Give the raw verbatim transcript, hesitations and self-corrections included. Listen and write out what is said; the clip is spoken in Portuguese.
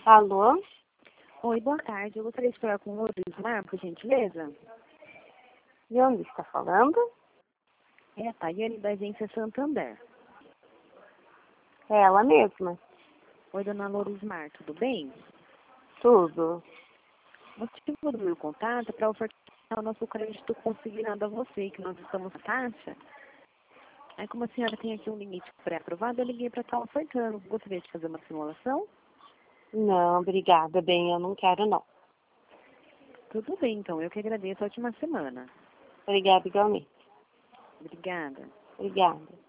Alô? Oi, boa tarde. Eu gostaria de falar com o Lorismar, por gentileza. De onde está falando? É a Tayane da agência Santander. É ela mesma. Oi, dona Lorismar, tudo bem? Tudo. O motivo do meu contato é para ofertar o nosso crédito consignado a você, que nós estamos na taxa. Aí, como a senhora tem aqui um limite pré-aprovado, eu liguei para estar ofertando. Gostaria de fazer uma simulação? Não, obrigada. Bem, eu não quero não. Tudo bem, então. Eu que agradeço. Ótima semana. Obrigada igualmente. Obrigada. Obrigada.